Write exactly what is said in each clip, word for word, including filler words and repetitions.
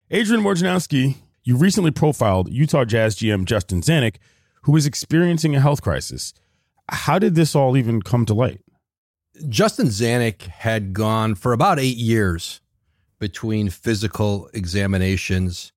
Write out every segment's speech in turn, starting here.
Adrian Wojnarowski, you recently profiled Utah Jazz G M Justin Zanik, who is experiencing a health crisis. How did this all even come to light? Justin Zanik had gone for about eight years between physical examinations.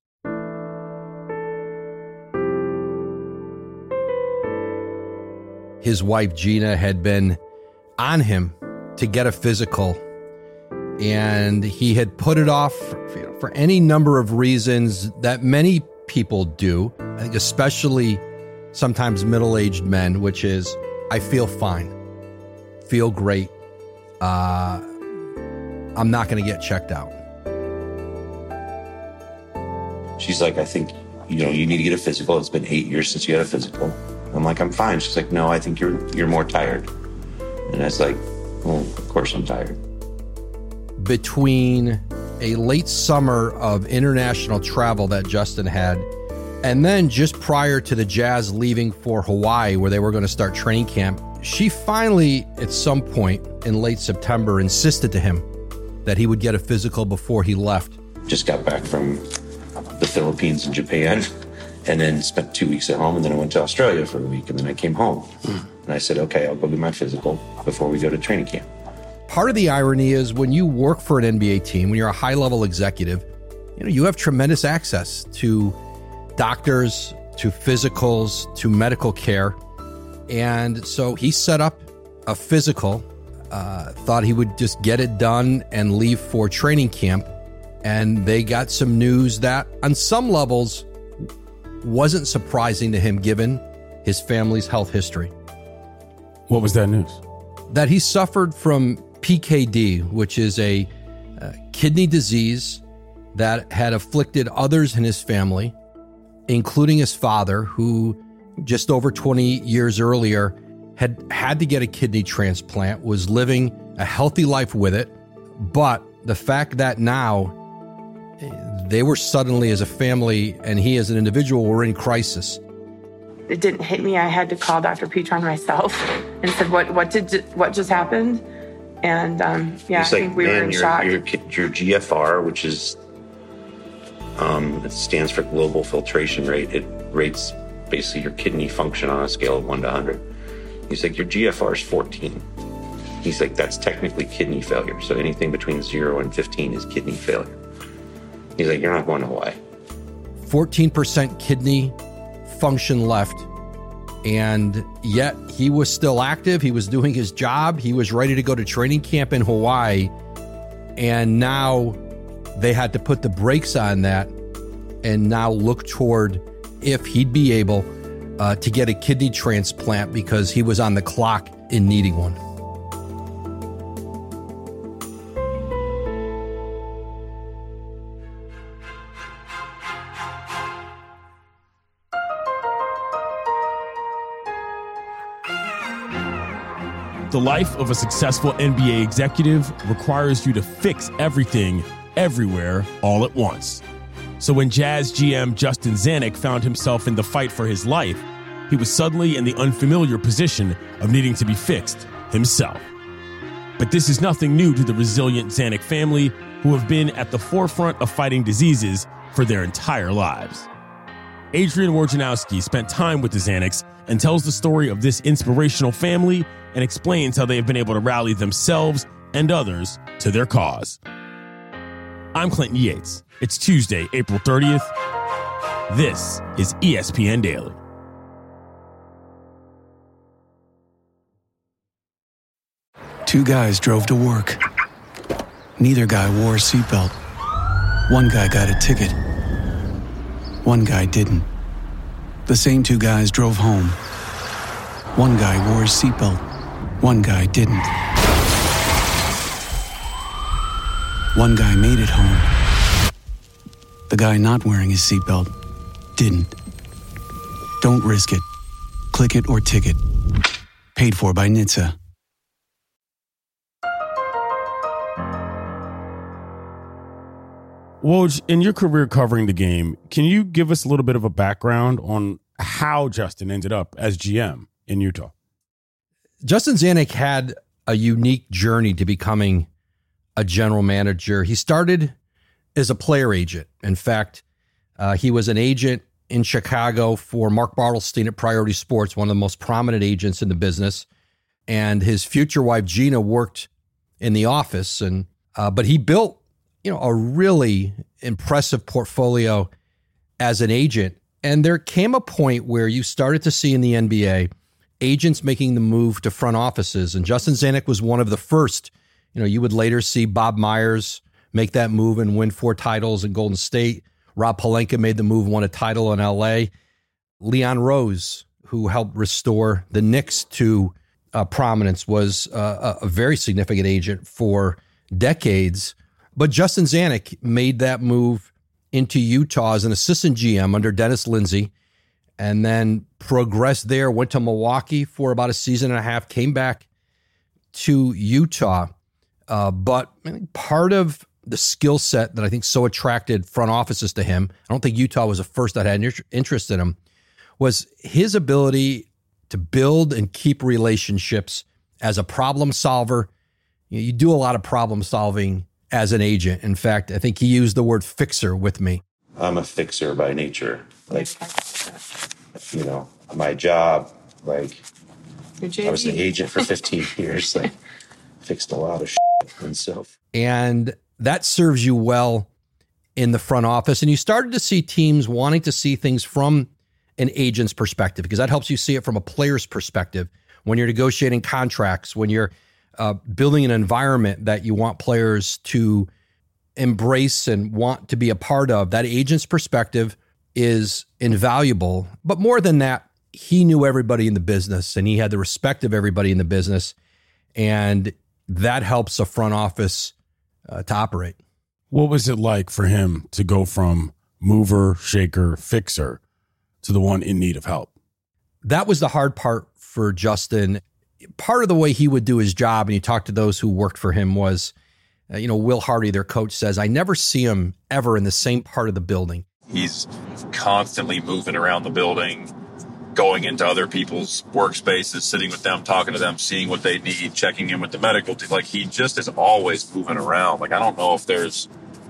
His wife, Gina, had been on him to get a physical, and he had put it off for, for any number of reasons that many people do, I think especially sometimes middle-aged men, which is, I feel fine, feel great, uh, I'm not going to get checked out. She's like, I think, you know, you need to get a physical. It's been eight years since you had a physical. I'm like, I'm fine. She's like, no, I think you're you're more tired. And I was like, well, of course I'm tired. Between a late summer of international travel that Justin had, and then just prior to the Jazz leaving for Hawaii, where they were going to start training camp, she finally, at some point in late September, insisted to him that he would get a physical before he left. Just got back from the Philippines and Japan, and then spent two weeks at home, and then I went to Australia for a week, and then I came home. Mm. And I said, okay, I'll go get my physical before we go to training camp. Part of the irony is when you work for an N B A team, when you're a high-level executive, you know, you have tremendous access to doctors, to physicals, to medical care. And so he set up a physical, uh, thought he would just get it done and leave for training camp. And they got some news that on some levels wasn't surprising to him given his family's health history. What was that news? That he suffered from P K D, which is a, a kidney disease that had afflicted others in his family, including his father, who just over twenty years earlier had had to get a kidney transplant, was living a healthy life with it. But the fact that now they were suddenly, as a family and he as an individual, were in crisis. It didn't hit me. I had to call Doctor Petron myself and said, "What? What did? What just happened?" And um, yeah, He's I like, think we man, were in your, shock. Your, your G F R, which is um, it stands for global filtration rate. It rates basically your kidney function on a scale of one to one hundred. He's like, your G F R is fourteen. He's like, that's technically kidney failure. So anything between zero and fifteen is kidney failure. He's like, you're not going to Hawaii. fourteen percent kidney function left. And yet he was still active. He was doing his job. He was ready to go to training camp in Hawaii. And now they had to put the brakes on that and now look toward if he'd be able uh, to get a kidney transplant because he was on the clock in needing one. The life of a successful N B A executive requires you to fix everything, everywhere, all at once. So when Jazz G M Justin Zanik found himself in the fight for his life, he was suddenly in the unfamiliar position of needing to be fixed himself. But this is nothing new to the resilient Zanik family, who have been at the forefront of fighting diseases for their entire lives. Adrian Wojnarowski spent time with the Zaniks and tells the story of this inspirational family and explains how they have been able to rally themselves and others to their cause. I'm Clinton Yates. It's Tuesday, April thirtieth. This is E S P N Daily. Two guys drove to work. Neither guy wore a seatbelt. One guy got a ticket. One guy didn't. The same two guys drove home. One guy wore his seatbelt. One guy didn't. One guy made it home. The guy not wearing his seatbelt didn't. Don't risk it. Click it or ticket. Paid for by N H T S A. Woj, in your career covering the game, can you give us a little bit of a background on how Justin ended up as G M in Utah? Justin Zanik had a unique journey to becoming a general manager. He started is a player agent. In fact, uh, he was an agent in Chicago for Mark Bartelstein at Priority Sports, one of the most prominent agents in the business. And his future wife, Gina, worked in the office. And uh, but he built, you know, a really impressive portfolio as an agent. And there came a point where you started to see in the N B A agents making the move to front offices. And Justin Zanik was one of the first. You know, you would later see Bob Myers make that move and win four titles in Golden State. Rob Pelinka made the move, won a title in L A. Leon Rose, who helped restore the Knicks to uh, prominence, was uh, a very significant agent for decades. But Justin Zanik made that move into Utah as an assistant G M under Dennis Lindsey, and then progressed there, went to Milwaukee for about a season and a half, came back to Utah. Uh, but I think part of the skill set that I think so attracted front offices to him, I don't think Utah was the first that had an interest in him, was his ability to build and keep relationships as a problem solver. You know, you do a lot of problem solving as an agent. In fact, I think he used the word fixer with me. I'm a fixer by nature. Like, you know, my job, like, I was an agent for fifteen years. Like, fixed a lot of shit. And so, and that serves you well in the front office. And you started to see teams wanting to see things from an agent's perspective, because that helps you see it from a player's perspective. When you're negotiating contracts, when you're uh, building an environment that you want players to embrace and want to be a part of, that agent's perspective is invaluable. But more than that, he knew everybody in the business and he had the respect of everybody in the business. And that helps a front office uh, to operate. What was it like for him to go from mover, shaker, fixer to the one in need of help? That was the hard part for Justin. Part of the way he would do his job, and he talked to those who worked for him, was, uh, you know, Will Hardy, their coach, says, I never see him ever in the same part of the building. He's constantly moving around the building, going into other people's workspaces, sitting with them, talking to them, seeing what they need, checking in with the medical team. Like, he just is always moving around. Like, I don't know if there's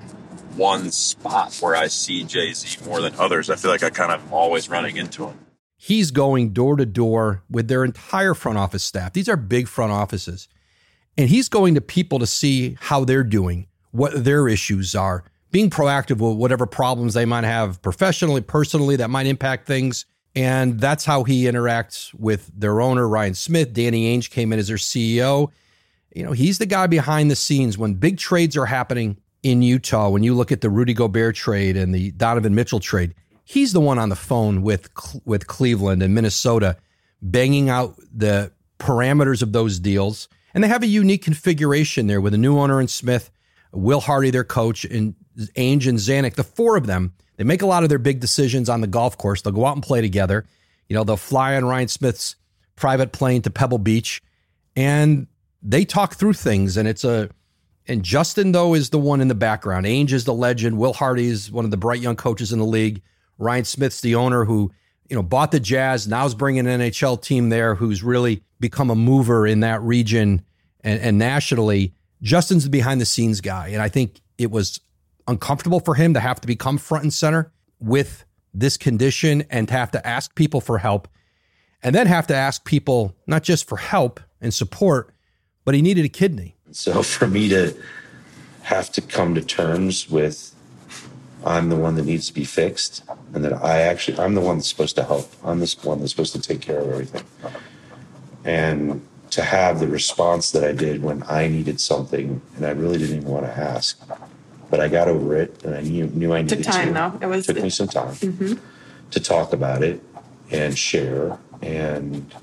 one spot where I see Jay-Z more than others. I feel like I kind of am always running into him. He's going door to door with their entire front office staff. These are big front offices. And he's going to people to see how they're doing, what their issues are, being proactive with whatever problems they might have professionally, personally, that might impact things. And that's how he interacts with their owner, Ryan Smith. Danny Ainge came in as their C E O. You know, he's the guy behind the scenes when big trades are happening in Utah. When you look at the Rudy Gobert trade and the Donovan Mitchell trade, he's the one on the phone with with Cleveland and Minnesota, banging out the parameters of those deals. And they have a unique configuration there with a new owner in Smith, Will Hardy, their coach, and Ainge and Zanik, the four of them. They make a lot of their big decisions on the golf course. They'll go out and play together. You know, they'll fly on Ryan Smith's private plane to Pebble Beach, and they talk through things. And it's a, and Justin, though, is the one in the background. Ainge is the legend. Will Hardy is one of the bright young coaches in the league. Ryan Smith's the owner who, you know, bought the Jazz, now is bringing an N H L team there, who's really become a mover in that region and, and nationally. Justin's the behind the scenes guy. And I think it was uncomfortable for him to have to become front and center with this condition and to have to ask people for help, and then have to ask people not just for help and support, but he needed a kidney. So for me to have to come to terms with, I'm the one that needs to be fixed, and that I actually, I'm the one that's supposed to help. I'm the one that's supposed to take care of everything. And to have the response that I did when I needed something and I really didn't even want to ask, but I got over it, and I knew, knew I needed to. Took time, though. It was, took me some time mm-hmm. to talk about it and share, and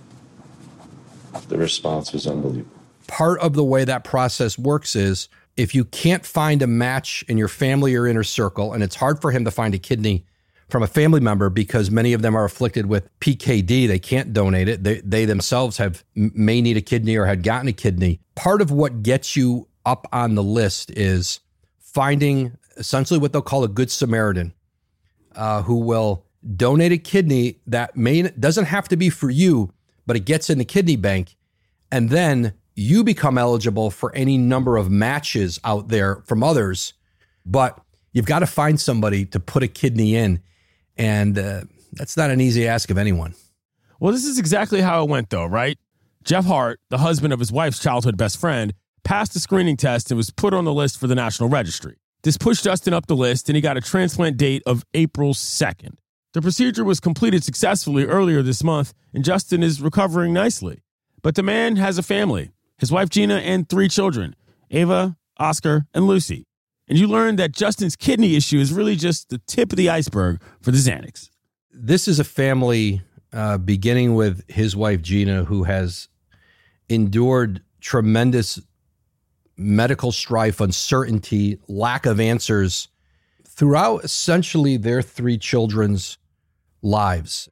the response was unbelievable. Part of the way that process works is if you can't find a match in your family or inner circle, and it's hard for him to find a kidney from a family member because many of them are afflicted with P K D, they can't donate it. They, they themselves have may need a kidney or had gotten a kidney. Part of what gets you up on the list is finding essentially what they'll call a good Samaritan, uh, who will donate a kidney that may doesn't have to be for you, but it gets in the kidney bank, and then you become eligible for any number of matches out there from others. But you've got to find somebody to put a kidney in. And uh, that's not an easy ask of anyone. Well, this is exactly how it went, though, right? Jeff Hart, the husband of his wife's childhood best friend, passed the screening test and was put on the list for the National Registry. This pushed Justin up the list, and he got a transplant date of April second. The procedure was completed successfully earlier this month, and Justin is recovering nicely. But the man has a family, his wife Gina and three children, Ava, Oscar, and Lucy. And you learned that Justin's kidney issue is really just the tip of the iceberg for the Zanics. This is a family uh, beginning with his wife Gina, who has endured tremendous medical strife, uncertainty, lack of answers throughout essentially their three children's lives.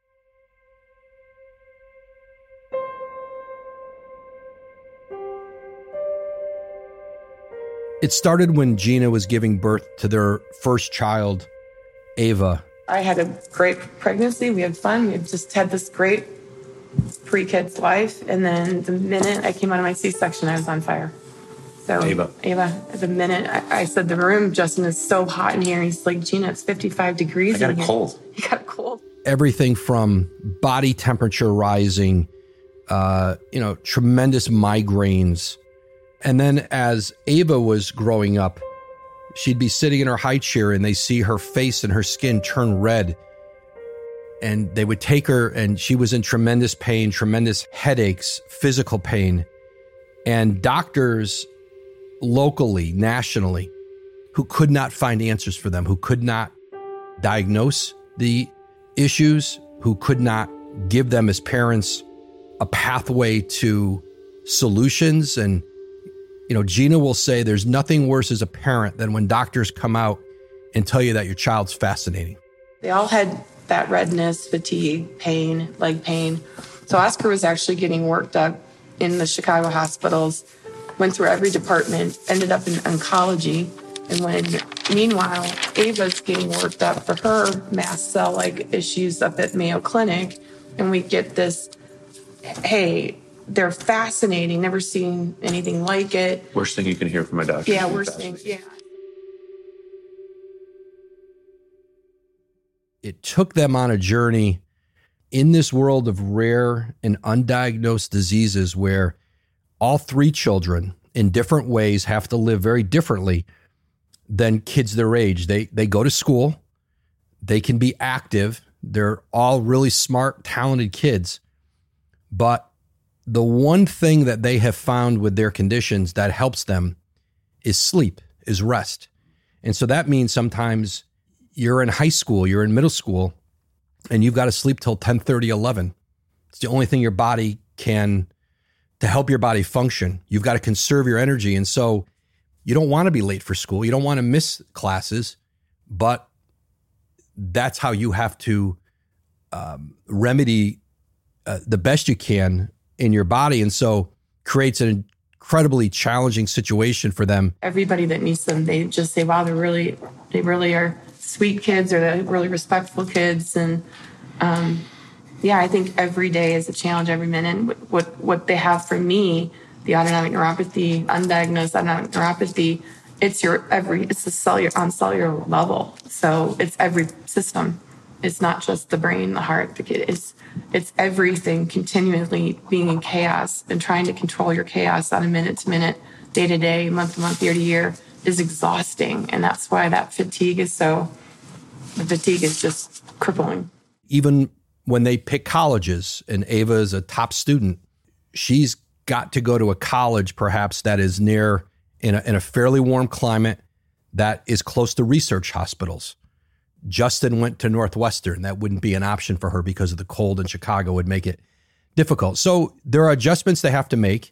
It started when Gina was giving birth to their first child, Ava. I had a great pregnancy. We had fun. We just had this great pre-kids life. And then the minute I came out of my C-section, I was on fire. So Ava, Ava, the minute I, I said the room, Justin, is so hot in here. He's like, Gina, it's fifty-five degrees I got in a here. cold. He got a cold. Everything from body temperature rising, uh, you know, tremendous migraines. And then as Ava was growing up, she'd be sitting in her high chair and they see her face and her skin turn red. And they would take her and she was in tremendous pain, tremendous headaches, physical pain. And doctors locally, nationally, who could not find answers for them, who could not diagnose the issues, who could not give them as parents a pathway to solutions. And, you know, Gina will say there's nothing worse as a parent than when doctors come out and tell you that your child's fascinating. They all had that redness, fatigue, pain, leg pain. So Oscar was actually getting worked up in the Chicago hospitals, went through every department, ended up in oncology. And when, meanwhile, Ava's getting worked up for her mast cell-like issues up at Mayo Clinic, and we get this, hey, they're fascinating, never seen anything like it. Worst thing you can hear from a doctor. Yeah, worst thing, yeah. It took them on a journey in this world of rare and undiagnosed diseases where all three children in different ways have to live very differently than kids their age. They they go to school, they can be active, they're all really smart, talented kids. But the one thing that they have found with their conditions that helps them is sleep, is rest. And so that means sometimes you're in high school, you're in middle school, and you've got to sleep till ten thirty, eleven. It's the only thing your body can, to help your body function. You've got to conserve your energy. And so you don't want to be late for school. You don't want to miss classes, but that's how you have to um, remedy uh, the best you can in your body. And so creates an incredibly challenging situation for them. Everybody that meets them, they just say, wow, they're really, they really are sweet kids, or they're really respectful kids. And um, yeah, I think every day is a challenge, every minute. What what they have for me, the autonomic neuropathy, undiagnosed autonomic neuropathy, it's your every, it's a cellular, on cellular level. So it's every system. It's not just the brain, the heart, the kid. It's, it's everything continually being in chaos and trying to control your chaos on a minute to minute, day to day, month to month, year to year is exhausting. And that's why that fatigue is so, the fatigue is just crippling. Even when they pick colleges, and Ava is a top student, she's got to go to a college perhaps that is near, in a, in a fairly warm climate, that is close to research hospitals. Justin went to Northwestern. That wouldn't be an option for her because of the cold in Chicago would make it difficult. So there are adjustments they have to make,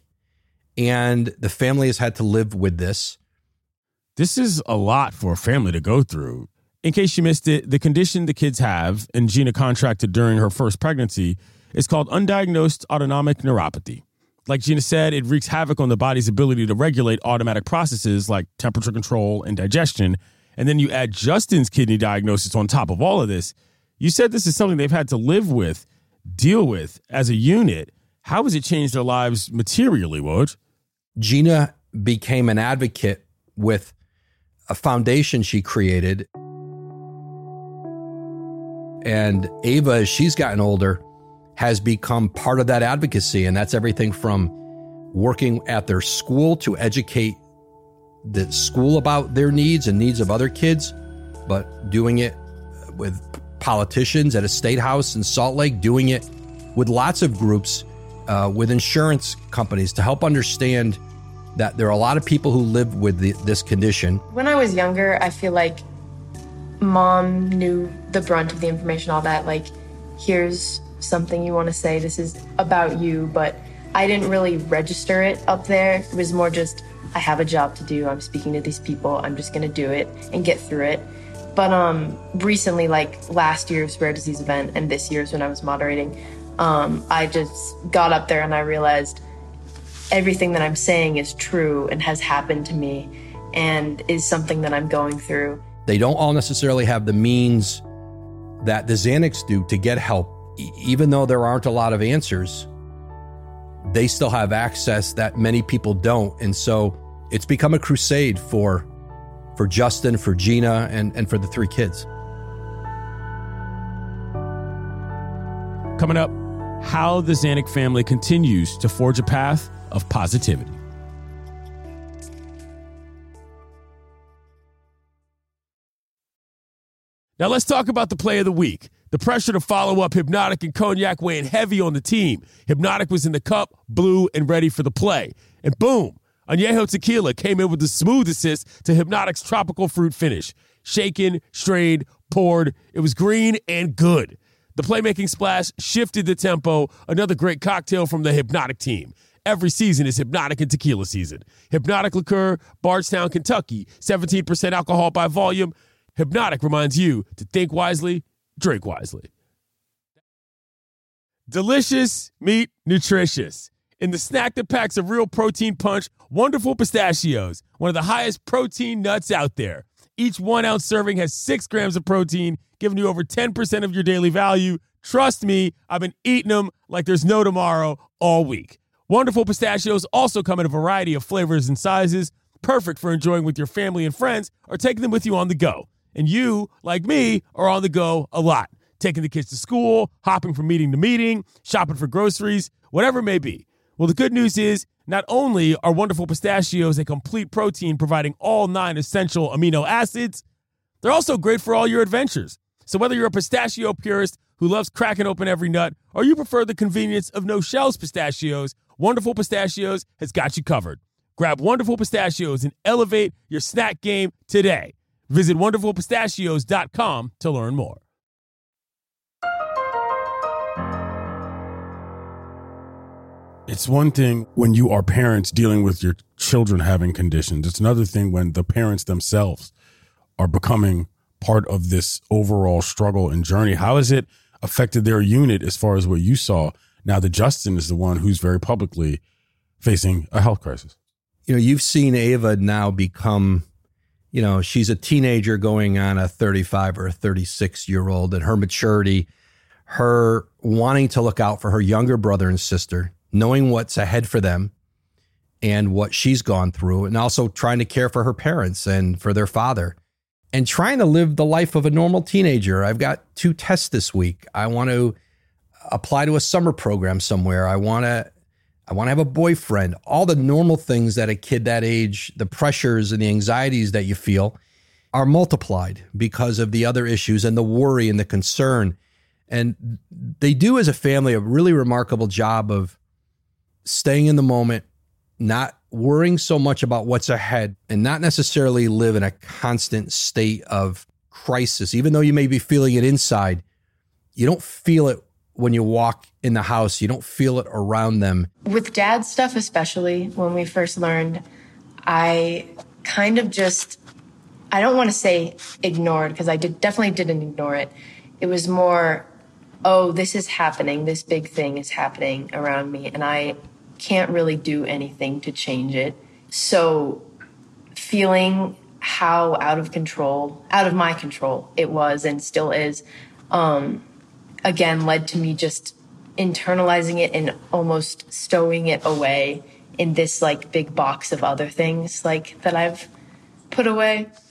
and the family has had to live with this. This is a lot for a family to go through. In case you missed it, the condition the kids have, and Gina contracted during her first pregnancy, is called undiagnosed autonomic neuropathy. Like Gina said, it wreaks havoc on the body's ability to regulate automatic processes like temperature control and digestion. And then you add Justin's kidney diagnosis on top of all of this. You said this is something they've had to live with, deal with as a unit. How has it changed their lives materially, Woj? Gina became an advocate with a foundation she created. And Ava, as she's gotten older, has become part of that advocacy. And that's everything from working at their school to educate the school about their needs and needs of other kids, but doing it with politicians at a state house in Salt Lake, doing it with lots of groups, uh, with insurance companies to help understand that there are a lot of people who live with the, this condition. When I was younger, I feel like mom knew the brunt of the information, all that, like, here's something you want to say, this is about you, but I didn't really register it up there. It was more just, I have a job to do, I'm speaking to these people, I'm just gonna do it and get through it. But um, recently, like last year's rare disease event and this year's when I was moderating, um, I just got up there and I realized everything that I'm saying is true and has happened to me and is something that I'm going through. They don't all necessarily have the means that the Xanax do to get help. E- even though there aren't a lot of answers, they still have access that many people don't. And so it's become a crusade for for Justin, for Gina, and, and for the three kids. Coming up, how the Zanuck family continues to forge a path of positivity. Now let's talk about the play of the week. The pressure to follow up Hypnotic and Cognac weighing heavy on the team. Hypnotic was in the cup, blue, and ready for the play. And boom, Añejo Tequila came in with the smooth assist to Hypnotic's tropical fruit finish. Shaken, strained, poured. It was green and good. The playmaking splash shifted the tempo. Another great cocktail from the Hypnotic team. Every season is Hypnotic and Tequila season. Hypnotic Liqueur, Bardstown, Kentucky. seventeen percent alcohol by volume. Hypnotic reminds you to think wisely, drink wisely. Delicious, meat, nutritious. In the snack that packs a real protein punch, Wonderful Pistachios, one of the highest protein nuts out there. Each one-ounce serving has six grams of protein, giving you over ten percent of your daily value. Trust me, I've been eating them like there's no tomorrow all week. Wonderful Pistachios also come in a variety of flavors and sizes, perfect for enjoying with your family and friends or taking them with you on the go. And you, like me, are on the go a lot, taking the kids to school, hopping from meeting to meeting, shopping for groceries, whatever it may be. Well, the good news is not only are Wonderful Pistachios a complete protein providing all nine essential amino acids, they're also great for all your adventures. So whether you're a pistachio purist who loves cracking open every nut or you prefer the convenience of no-shells pistachios, Wonderful Pistachios has got you covered. Grab Wonderful Pistachios and elevate your snack game today. Visit wonderful pistachios dot com to learn more. It's one thing when you are parents dealing with your children having conditions. It's another thing when the parents themselves are becoming part of this overall struggle and journey. How has it affected their unit as far as what you saw now that Justin is the one who's very publicly facing a health crisis? You know, you've seen Ava now become, you know, she's a teenager going on a thirty-five or a thirty-six year old, and her maturity, her wanting to look out for her younger brother and sister, knowing what's ahead for them and what she's gone through, and also trying to care for her parents and for their father and trying to live the life of a normal teenager. I've got two tests this week. I want to apply to a summer program somewhere. I want to I want to have a boyfriend, all the normal things that a kid that age, the pressures and the anxieties that you feel are multiplied because of the other issues and the worry and the concern. And they do as a family a really remarkable job of staying in the moment, not worrying so much about what's ahead, and not necessarily live in a constant state of crisis. Even though you may be feeling it inside, you don't feel it when you walk in the house. You don't feel it around them. With Dad's stuff, especially when we first learned, I kind of just, I don't want to say ignored, because I did definitely didn't ignore it. It was more, oh, this is happening. This big thing is happening around me, and I can't really do anything to change it. So feeling how out of control, out of my control it was and still is, um, again, led to me just internalizing it and almost stowing it away in this like big box of other things like that I've put away.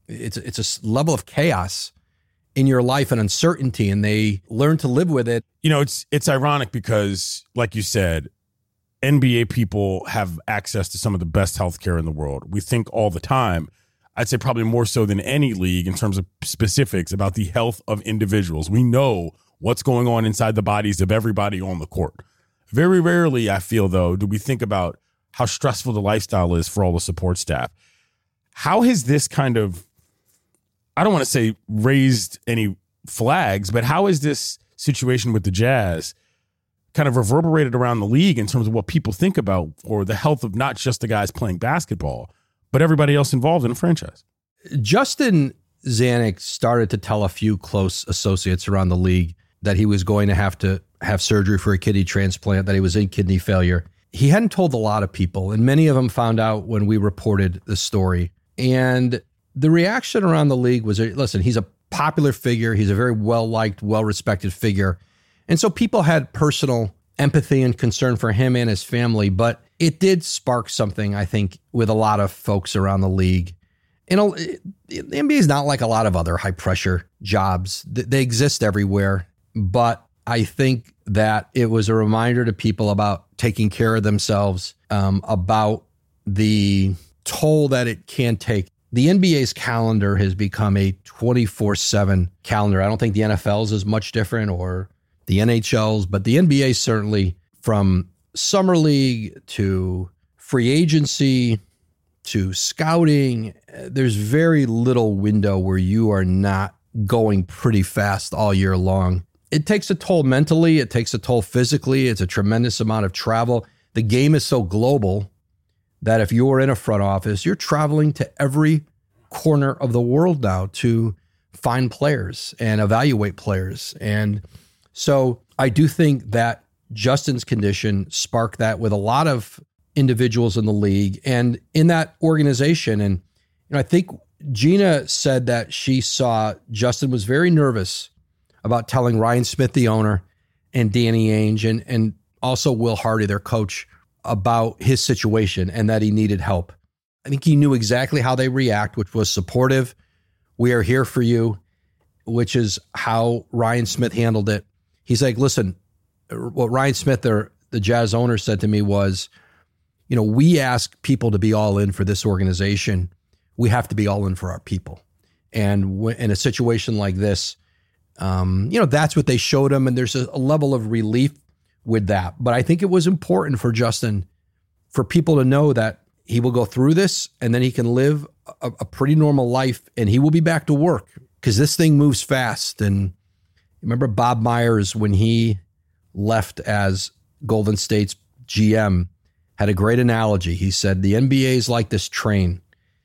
It's, it's a level of chaos in your life and uncertainty, and they learn to live with it. You know, it's it's ironic because, like you said, N B A people have access to some of the best healthcare in the world. We think all the time, I'd say probably more so than any league in terms of specifics about the health of individuals. We know what's going on inside the bodies of everybody on the court. Very rarely, I feel, though, do we think about how stressful the lifestyle is for all the support staff. How has this kind of, I don't want to say raised any flags, but how has this situation with the Jazz kind of reverberated around the league in terms of what people think about for the health of not just the guys playing basketball, but everybody else involved in a franchise? Justin Zanuck started to tell a few close associates around the league that he was going to have to have surgery for a kidney transplant, that he was in kidney failure. He hadn't told a lot of people, and many of them found out when we reported the story. And the reaction around the league was, listen, he's a popular figure. He's a very well-liked, well-respected figure. And so people had personal empathy and concern for him and his family, but it did spark something, I think, with a lot of folks around the league. You know, the N B A is not like a lot of other high-pressure jobs. They exist everywhere, but I think that it was a reminder to people about taking care of themselves, um, about the toll that it can take. The N B A's calendar has become a twenty-four seven calendar. I don't think the N F L's is much different, or the N H L's, but the N B A certainly, from summer league to free agency to scouting, there's very little window where you are not going pretty fast all year long. It takes a toll mentally. It takes a toll physically. It's a tremendous amount of travel. The game is so global that if you're in a front office, you're traveling to every corner of the world now to find players and evaluate players. And so I do think that Justin's condition sparked that with a lot of individuals in the league and in that organization. And you know, I think Gina said that she saw Justin was very nervous about telling Ryan Smith, the owner, and Danny Ainge, and, and also Will Hardy, their coach, about his situation and that he needed help. I think he knew exactly how they react, which was supportive. We are here for you, which is how Ryan Smith handled it. He's like, listen, what Ryan Smith, the, the Jazz owner, said to me was, you know, we ask people to be all in for this organization. We have to be all in for our people. And w- in a situation like this, um, you know, that's what they showed him. And there's a, a level of relief with that. But I think it was important for Justin, for people to know that he will go through this and then he can live a, a pretty normal life and he will be back to work, because this thing moves fast. And remember Bob Myers, when he left as Golden State's G M, had a great analogy. He said, the N B A is like this train.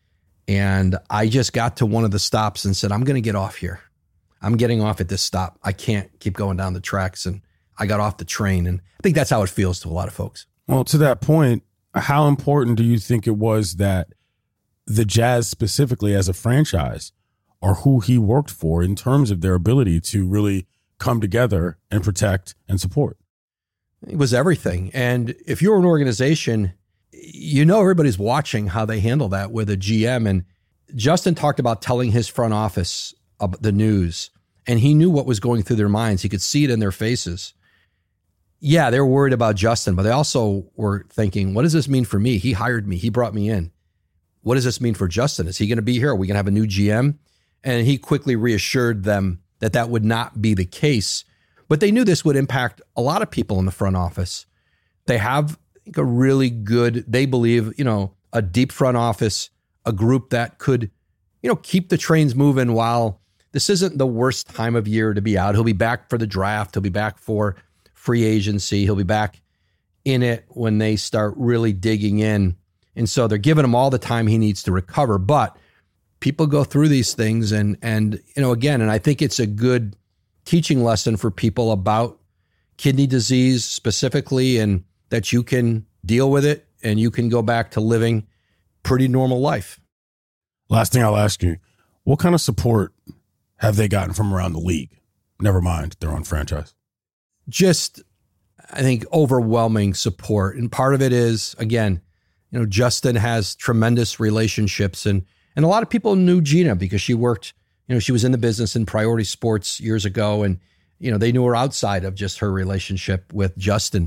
And I just got to one of the stops and said, I'm going to get off here. I'm getting off at this stop. I can't keep going down the tracks. And I got off the train. And I think that's how it feels to a lot of folks. Well, to that point, how important do you think it was that the Jazz specifically as a franchise are who he worked for in terms of their ability to really come together and protect and support? It was everything. And if you're an organization, you know everybody's watching how they handle that with a G M. And Justin talked about telling his front office about the news, and he knew what was going through their minds. He could see it in their faces. Yeah, they were worried about Justin, but they also were thinking, what does this mean for me? He hired me. He brought me in. What does this mean for Justin? Is he going to be here? Are we going to have a new G M? And he quickly reassured them that that would not be the case. But they knew this would impact a lot of people in the front office. They have I think, a really good, they believe, you know, a deep front office, a group that could, you know, keep the trains moving while this isn't the worst time of year to be out. He'll be back for the draft. He'll be back for free agency. He'll be back in it when they start really digging in. And so they're giving him all the time he needs to recover. But people go through these things and, and you know, again, and I think it's a good teaching lesson for people about kidney disease specifically, and that you can deal with it and you can go back to living pretty normal life. Last thing I'll ask you, what kind of support have they gotten from around the league? Never mind their own franchise. Just, I think, overwhelming support. And part of it is, again, you know, Justin has tremendous relationships, and And a lot of people knew Gina because she worked, you know, she was in the business in Priority Sports years ago. And, you know, they knew her outside of just her relationship with Justin.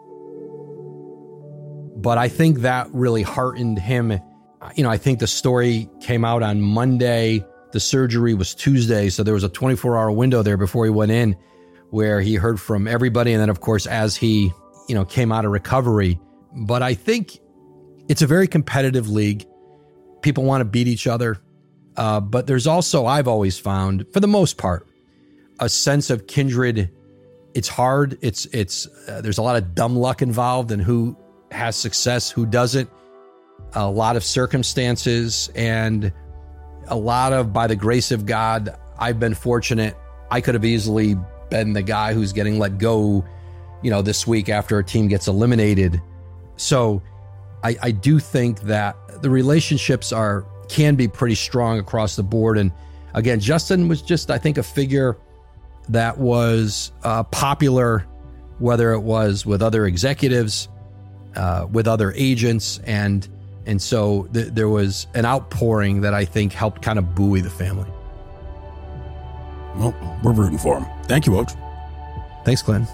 But I think that really heartened him. You know, I think the story came out on Monday. The surgery was Tuesday. So there was a twenty-four hour window there before he went in where he heard from everybody. And then, of course, as he, you know, came out of recovery. But I think it's a very competitive league. People want to beat each other. Uh, but there's also, I've always found, for the most part, a sense of kindred. It's hard. It's, it's, uh, there's a lot of dumb luck involved in who has success, who doesn't. A lot of circumstances and a lot of, by the grace of God, I've been fortunate. I could have easily been the guy who's getting let go, you know, this week after a team gets eliminated. So I, I do think that the relationships are, can be pretty strong across the board. And again, Justin was just, I think, a figure that was uh, popular, whether it was with other executives, uh, with other agents. And, and so th- there was an outpouring that I think helped kind of buoy the family. Well, we're rooting for him. Thank you, Woj. Thanks, Glenn.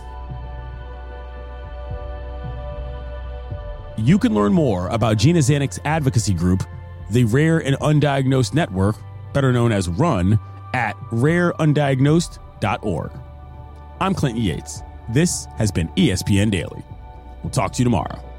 You can learn more about Gina Zanuck's advocacy group, the Rare and Undiagnosed Network, better known as RUN, at rare undiagnosed dot org. I'm Clinton Yates. This has been E S P N Daily. We'll talk to you tomorrow.